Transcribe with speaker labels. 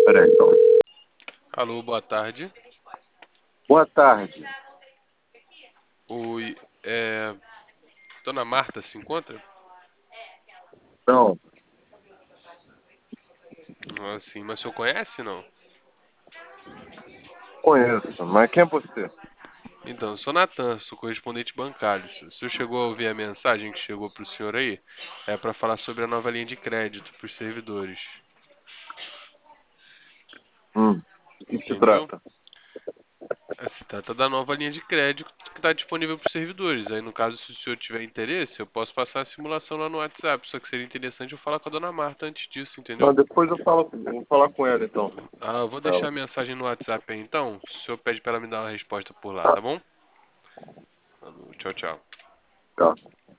Speaker 1: Peraí, então.
Speaker 2: Alô, boa tarde.
Speaker 1: Boa tarde.
Speaker 2: Oi, Dona Marta se encontra?
Speaker 1: Não,
Speaker 2: Ah, sim, mas o senhor conhece, não?
Speaker 1: conheço. Mas quem é você?
Speaker 2: Então, eu sou Natan, sou correspondente bancário. O senhor chegou a ouvir a mensagem que chegou para o senhor aí? É para falar sobre a nova linha de crédito para os servidores.
Speaker 1: O que se
Speaker 2: Entendeu?
Speaker 1: trata?
Speaker 2: Se trata da nova linha de crédito que está disponível para os servidores. Aí, no caso, se o senhor tiver interesse, eu posso passar a simulação lá no WhatsApp. Só que seria interessante eu falar com a Dona Marta antes disso,
Speaker 1: Não,
Speaker 2: entendeu?
Speaker 1: depois eu vou falar com ela, então.
Speaker 2: Ah, eu vou deixar
Speaker 1: Ela.
Speaker 2: a mensagem no WhatsApp aí, então. O senhor pede para ela me dar uma resposta por lá, tá bom? Tchau, tchau.
Speaker 1: Tá.